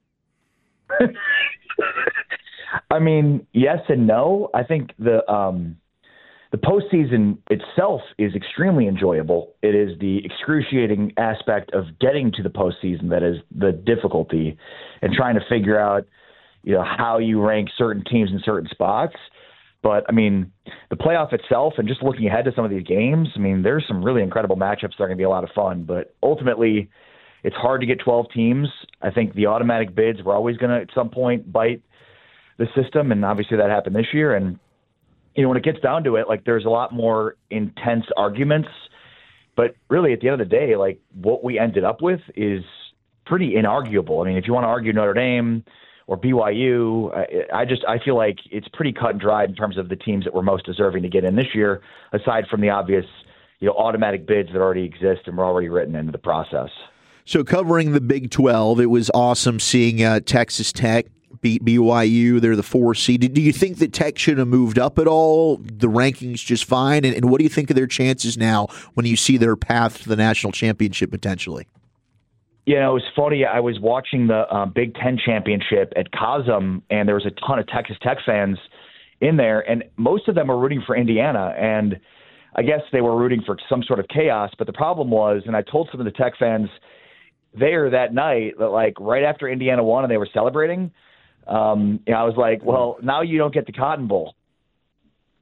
I mean, yes and no. I think the postseason itself is extremely enjoyable. It is the excruciating aspect of getting to the postseason that is the difficulty, and trying to figure out, how you rank certain teams in certain spots. But I mean, the playoff itself, and just looking ahead to some of these games, I mean, there's some really incredible matchups that are going to be a lot of fun. But ultimately, it's hard to get 12 teams. I think the automatic bids were always going to, at some point, bite the system, and obviously that happened this year. And when it gets down to it, there's a lot more intense arguments, but really at the end of the day, what we ended up with is pretty inarguable. I mean, if you want to argue Notre Dame or BYU, I feel like it's pretty cut and dried in terms of the teams that were most deserving to get in this year, aside from the obvious, automatic bids that already exist and were already written into the process. So covering the Big 12, it was awesome seeing Texas Tech beat BYU. They're the 4 seed. Do you think that Tech should have moved up at all? The rankings just fine? And what do you think of their chances now when you see their path to the national championship potentially? Yeah, it was funny. I was watching the Big Ten championship at COSM, and there was a ton of Texas Tech fans in there, and most of them were rooting for Indiana. And I guess they were rooting for some sort of chaos. But the problem was, and I told some of the Tech fans there that night that, right after Indiana won and they were celebrating, I was like, well, now you don't get the Cotton Bowl.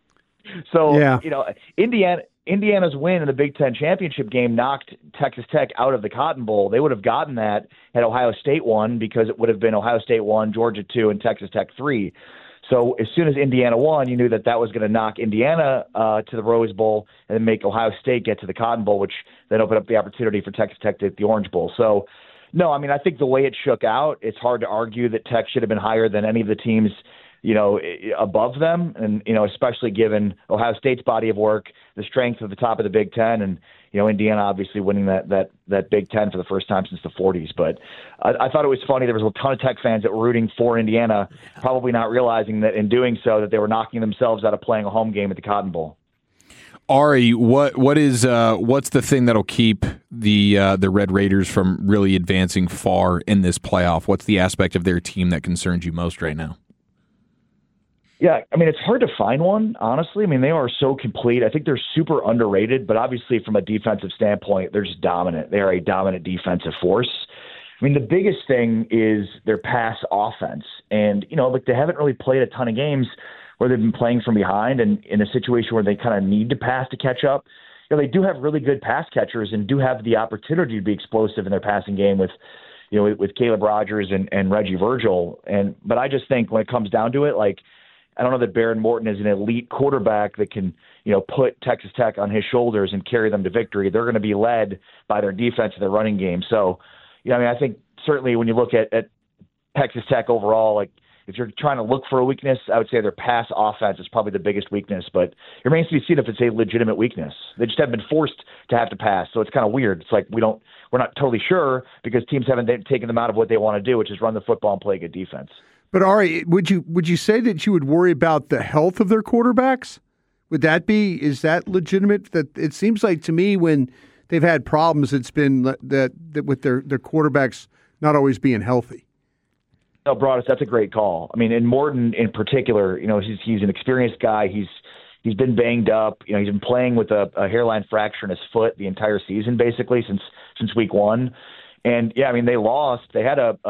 So, Indiana's win in the Big Ten championship game knocked Texas Tech out of the Cotton Bowl. They would have gotten that had Ohio State won, because it would have been Ohio State 1, Georgia 2, and Texas Tech 3. So as soon as Indiana won, you knew that was going to knock Indiana to the Rose Bowl and then make Ohio State get to the Cotton Bowl, which then opened up the opportunity for Texas Tech to hit the Orange Bowl. So, no, I mean, I think the way it shook out, it's hard to argue that Tech should have been higher than any of the teams above them, and especially given Ohio State's body of work, the strength of the top of the Big Ten, and Indiana obviously winning that Big Ten for the first time since the 40s. But I thought it was funny. There was a ton of Tech fans that were rooting for Indiana, probably not realizing that in doing so that they were knocking themselves out of playing a home game at the Cotton Bowl. Ari, what's the thing that'll keep the Red Raiders from really advancing far in this playoff? What's the aspect of their team that concerns you most right now? Yeah, I mean, it's hard to find one, honestly. I mean, they are so complete. I think they're super underrated, but obviously from a defensive standpoint, they're just dominant. They are a dominant defensive force. I mean, the biggest thing is their pass offense. And, they haven't really played a ton of games where they've been playing from behind and in a situation where they kind of need to pass to catch up. They do have really good pass catchers and do have the opportunity to be explosive in their passing game with Caleb Rogers and Reggie Virgil. But I just think when it comes down to it, I don't know that Behren Morton is an elite quarterback that can, put Texas Tech on his shoulders and carry them to victory. They're going to be led by their defense and their running game. So, I think certainly when you look at Texas Tech overall, if you're trying to look for a weakness, I would say their pass offense is probably the biggest weakness, but it remains to be seen if it's a legitimate weakness. They just haven't been forced to have to pass. So it's kind of weird. It's we're not totally sure because teams haven't taken them out of what they want to do, which is run the football and play good defense. But Ari, would you say that you would worry about the health of their quarterbacks? Is that legitimate? That it seems like to me when they've had problems, it's been that with their quarterbacks not always being healthy. No, Broadus, that's a great call. I mean, and Morton in particular, he's an experienced guy. He's been banged up. He's been playing with a hairline fracture in his foot the entire season, basically since week 1. And yeah, I mean, they lost. They had a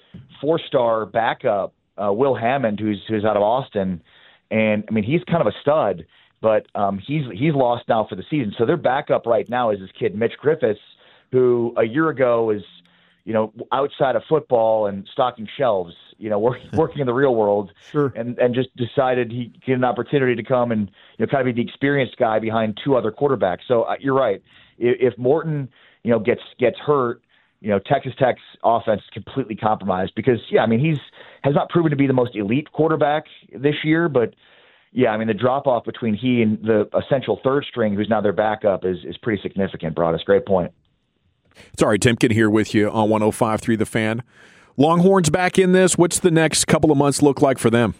4-star backup, Will Hammond, who's out of Austin, and I mean, he's kind of a stud, but he's lost now for the season. So their backup right now is this kid Mitch Griffiths, who a year ago was, outside of football and stocking shelves, working in the real world, sure, and just decided he'd get an opportunity to come and kind of be the experienced guy behind 2 other quarterbacks. So you're right. If Morton, gets hurt, Texas Tech's offense is completely compromised because, he has not proven to be the most elite quarterback this year, but the drop-off between he and the essential third string, who's now their backup, is pretty significant, Broadus. Great point. Sorry, Timken here with you on 105.3 The Fan. Longhorns back in this. What's the next couple of months look like for them?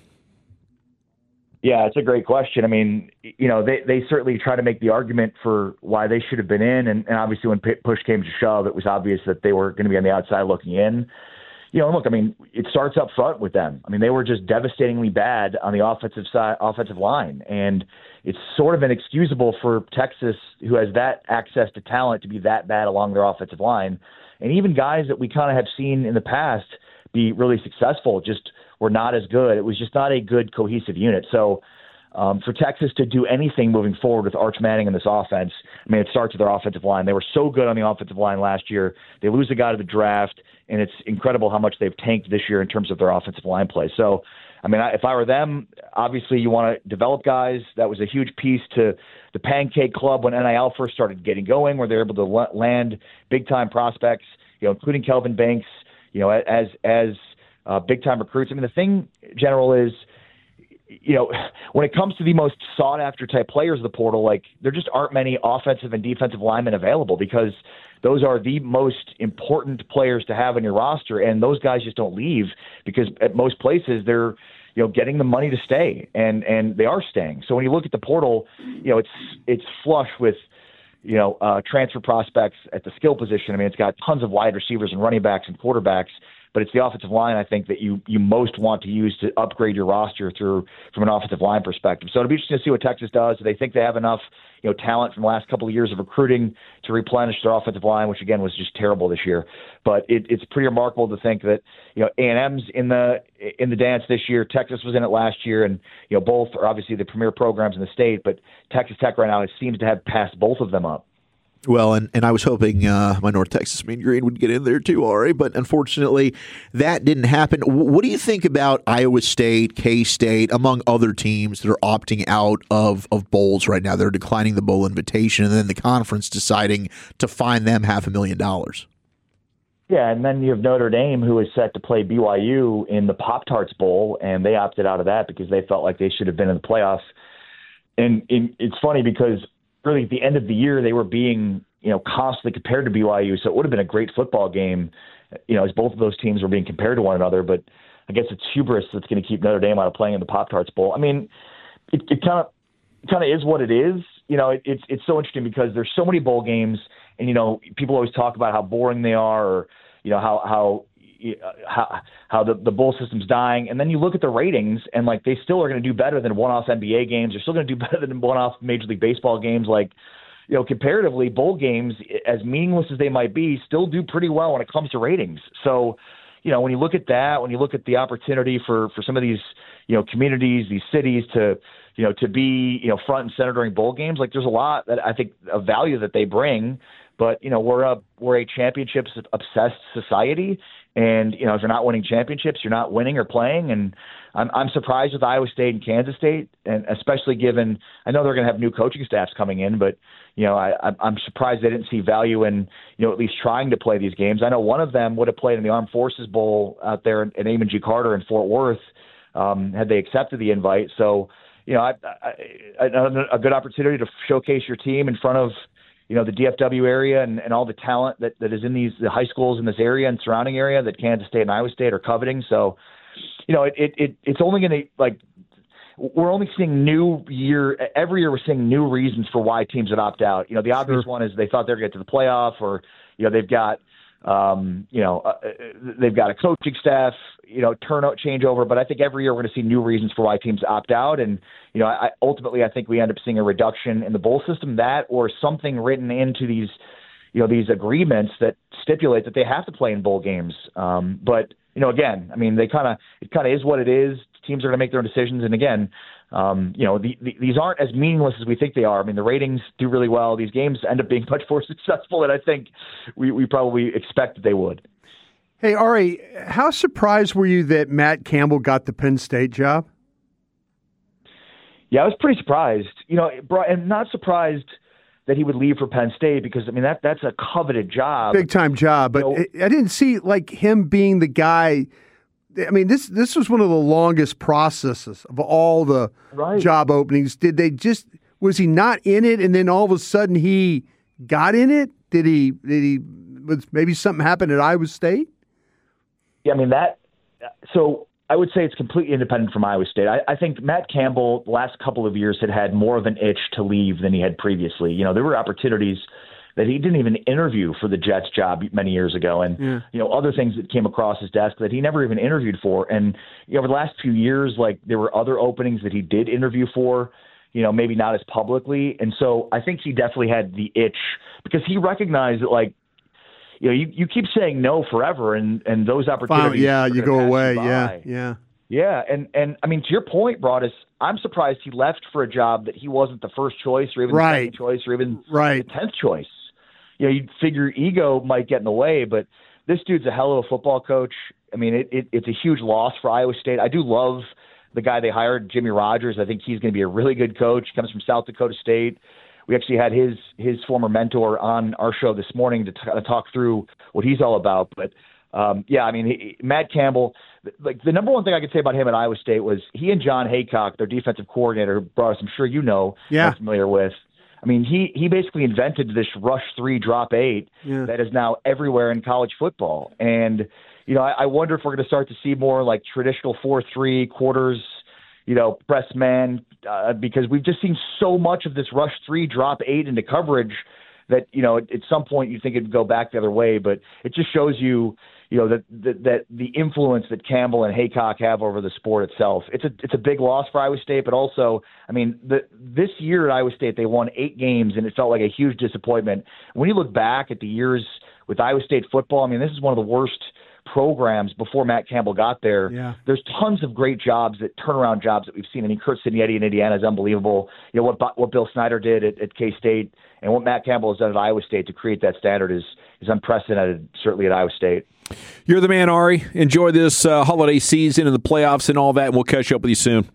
Yeah, it's a great question. I mean, they certainly try to make the argument for why they should have been in, and obviously when push came to shove, it was obvious that they were going to be on the outside looking in. Look, I mean, it starts up front with them. I mean, they were just devastatingly bad on the offensive line, and it's sort of inexcusable for Texas, who has that access to talent, to be that bad along their offensive line. And even guys that we kind of have seen in the past be really successful just were not as good. It was just not a good cohesive unit. So for Texas to do anything moving forward with Arch Manning in this offense, I mean, it starts with their offensive line. They were so good on the offensive line last year. They lose a guy to the draft, and it's incredible how much they've tanked this year in terms of their offensive line play. So, I mean, if I were them, obviously you want to develop guys. That was a huge piece to the Pancake Club when NIL first started getting going, where they're able to land big-time prospects, including Kelvin Banks, as big-time recruits. I mean, the thing, General, is, when it comes to the most sought-after type players of the portal, there just aren't many offensive and defensive linemen available because those are the most important players to have on your roster, and those guys just don't leave because at most places they're getting the money to stay, and they are staying. So when you look at the portal, it's flush with transfer prospects at the skill position. I mean, it's got tons of wide receivers and running backs and quarterbacks, but it's the offensive line, I think, that you most want to use to upgrade your roster from an offensive line perspective. So it'll be interesting to see what Texas does. Do they think they have enough talent from the last couple of years of recruiting to replenish their offensive line, which again was just terrible this year. But it's pretty remarkable to think that A&M's in the dance this year. Texas was in it last year, and both are obviously the premier programs in the state. But Texas Tech right now, it seems to have passed both of them up. Well, and I was hoping my North Texas Mean Green would get in there too, Ari, but unfortunately that didn't happen. What do you think about Iowa State, K-State, among other teams that are opting out of bowls right now? They're declining the bowl invitation, and then the conference deciding to fine them $500,000. Yeah, and then you have Notre Dame, who is set to play BYU in the Pop-Tarts Bowl, and they opted out of that because they felt like they should have been in the playoffs. And it's funny because really at the end of the year, they were being, constantly compared to BYU. So it would have been a great football game, as both of those teams were being compared to one another. But I guess it's hubris that's going to keep Notre Dame out of playing in the Pop-Tarts Bowl. I mean, it kind of is what it is. It's so interesting because there's so many bowl games, and, people always talk about how boring they are, or, how the bowl system's dying. And then you look at the ratings, and they still are going to do better than one-off NBA games. They're still going to do better than one-off Major League Baseball games. Comparatively, bowl games, as meaningless as they might be, still do pretty well when it comes to ratings. So, when you look at that, when you look at the opportunity for some of these, communities, these cities to be, front and center during bowl games, there's a lot that I think of value that they bring. But, we're a championships obsessed society. And, if you're not winning championships, you're not winning or playing. And I'm surprised with Iowa State and Kansas State, and especially given, I know they're going to have new coaching staffs coming in, but, I'm surprised they didn't see value in, at least trying to play these games. I know one of them would have played in the Armed Forces Bowl out there in Amon G. Carter in Fort Worth, had they accepted the invite. So, a good opportunity to showcase your team in front of, the DFW area and all the talent that is in the high schools in this area and surrounding area that Kansas State and Iowa State are coveting. So, it's only going to, we're only seeing every year we're seeing new reasons for why teams would opt out. The obvious one is they thought they were going to get to the playoff, or, they've got a coaching staff, turnout changeover. But I think every year we're going to see new reasons for why teams opt out. And, ultimately I think we end up seeing a reduction in the bowl system, that or something written into these, these agreements that stipulate that they have to play in bowl games. But, again, I mean, it kind of is what it is. Teams are going to make their own decisions. And again, these aren't as meaningless as we think they are. I mean, the ratings do really well. These games end up being much more successful than I think we probably expected they would. Hey, Ari, how surprised were you that Matt Campbell got the Penn State job? Yeah, I was pretty surprised. And not surprised that he would leave for Penn State because, I mean, that's a coveted job. Big-time job. But I didn't see, him being the guy. I mean, this was one of the longest processes of all the job openings. Was he not in it, and then all of a sudden he got in it? Was maybe something happened at Iowa State? Yeah, I mean, so I would say it's completely independent from Iowa State. I think Matt Campbell, the last couple of years, had more of an itch to leave than he had previously. There were opportunities that he didn't even interview for the Jets job many years ago, and other things that came across his desk that he never even interviewed for. And over the last few years, there were other openings that he did interview for, maybe not as publicly. And so I think he definitely had the itch because he recognized that, you keep saying no forever, and those opportunities. You go away. Yeah. And I mean, to your point, Broadus, I'm surprised he left for a job that he wasn't the first choice or even the second choice or even the 10th choice. You'd figure ego might get in the way, but this dude's a hell of a football coach. I mean, it's a huge loss for Iowa State. I do love the guy they hired, Jimmy Rogers. I think he's going to be a really good coach. Comes from South Dakota State. We actually had his former mentor on our show this morning to talk through what he's all about. But, I mean, Matt Campbell, the number one thing I could say about him at Iowa State was he and John Haycock, their defensive coordinator, Broadus, I'm sure are familiar with. I mean, he basically invented this rush 3, drop 8 that is now everywhere in college football. And, I wonder if we're going to start to see more traditional 4-3 quarters, press man, because we've just seen so much of this rush 3, drop 8 into coverage that, at some point you think it'd go back the other way. But it just shows you, that the influence that Campbell and Haycock have over the sport itself. It's a big loss for Iowa State, but also, I mean, this year at Iowa State, they won 8 games, and it felt like a huge disappointment. When you look back at the years with Iowa State football, I mean, this is one of the worst programs before Matt Campbell got there. Yeah. There's tons of great jobs, turnaround jobs that we've seen. I mean, Kurt Signetti in Indiana is unbelievable. What Bill Snyder did at K-State and what Matt Campbell has done at Iowa State to create that standard is unprecedented, certainly at Iowa State. You're the man, Ari. Enjoy this holiday season and the playoffs and all that, and we'll catch up with you soon.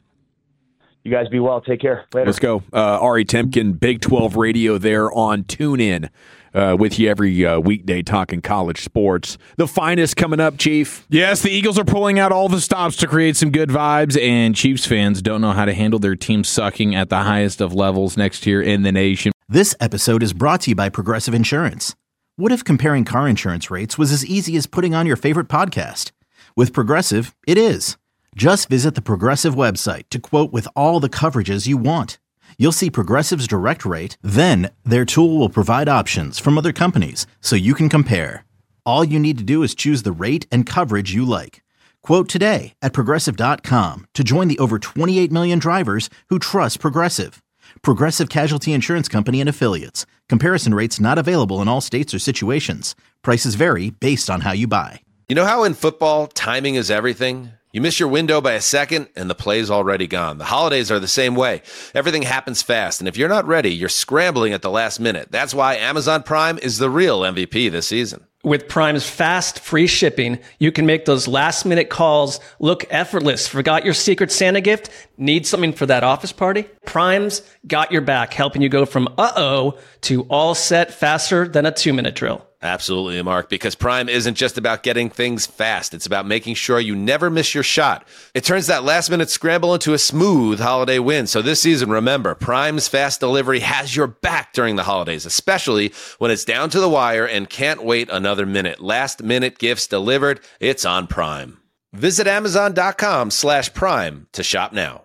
You guys be well. Take care. Later. Let's go. Ari Temkin, Big 12 Radio there on TuneIn. With you every weekday talking college sports. The finest coming up, Chief. Yes, the Eagles are pulling out all the stops to create some good vibes, and Chiefs fans don't know how to handle their team sucking at the highest of levels next year in the nation. This episode is brought to you by Progressive Insurance. What if comparing car insurance rates was as easy as putting on your favorite podcast? With Progressive, it is. Just visit the Progressive website to quote with all the coverages you want. You'll see Progressive's direct rate, then their tool will provide options from other companies so you can compare. All you need to do is choose the rate and coverage you like. Quote today at Progressive.com to join the over 28 million drivers who trust Progressive. Progressive Casualty Insurance Company and Affiliates. Comparison rates not available in all states or situations. Prices vary based on how you buy. You know how in football, timing is everything? You miss your window by a second, and the play's already gone. The holidays are the same way. Everything happens fast, and if you're not ready, you're scrambling at the last minute. That's why Amazon Prime is the real MVP this season. With Prime's fast, free shipping, you can make those last-minute calls look effortless. Forgot your Secret Santa gift? Need something for that office party? Prime's got your back, helping you go from uh-oh to all set faster than a 2-minute drill. Absolutely, Mark, because Prime isn't just about getting things fast. It's about making sure you never miss your shot. It turns that last-minute scramble into a smooth holiday win. So this season, remember, Prime's fast delivery has your back during the holidays, especially when it's down to the wire and can't wait another minute. Last-minute gifts delivered. It's on Prime. Visit Amazon.com/Prime to shop now.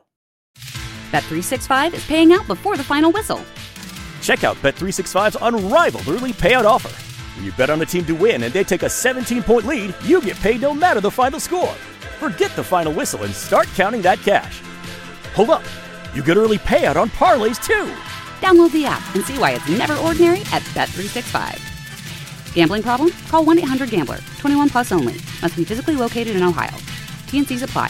Bet365 is paying out before the final whistle. Check out Bet365's unrivaled early payout offer. When you bet on a team to win and they take a 17-point lead, you get paid no matter the final score. Forget the final whistle and start counting that cash. Hold up. You get early payout on parlays, too. Download the app and see why it's never ordinary at Bet365. Gambling problem? Call 1-800-GAMBLER. 21 plus only. Must be physically located in Ohio. T&Cs apply.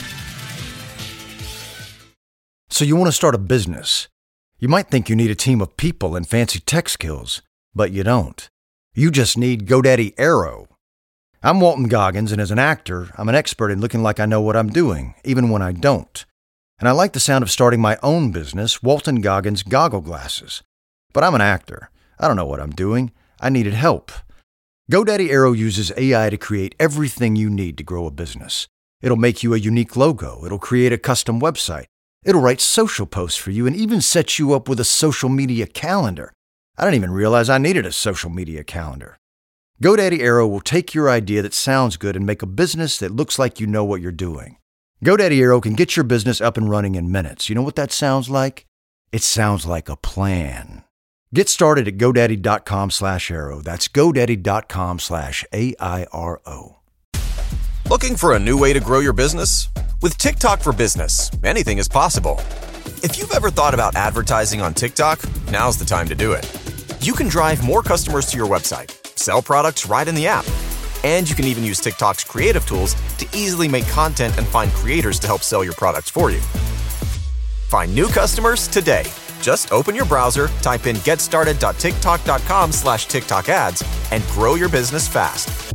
So you want to start a business. You might think you need a team of people and fancy tech skills, but you don't. You just need GoDaddy Aero. I'm Walton Goggins, and as an actor, I'm an expert in looking like I know what I'm doing, even when I don't. And I like the sound of starting my own business, Walton Goggins Goggle Glasses. But I'm an actor. I don't know what I'm doing. I needed help. GoDaddy Aero uses AI to create everything you need to grow a business. It'll make you a unique logo. It'll create a custom website. It'll write social posts for you and even set you up with a social media calendar. I didn't even realize I needed a social media calendar. GoDaddy Aero will take your idea that sounds good and make a business that looks like you know what you're doing. GoDaddy Aero can get your business up and running in minutes. You know what that sounds like? It sounds like a plan. Get started at GoDaddy.com/Aero. That's GoDaddy.com/AIRO. Looking for a new way to grow your business? With TikTok for Business, anything is possible. If you've ever thought about advertising on TikTok, now's the time to do it. You can drive more customers to your website, sell products right in the app, and you can even use TikTok's creative tools to easily make content and find creators to help sell your products for you. Find new customers today. Just open your browser, type in getstarted.tiktok.com/TikTok ads, and grow your business fast.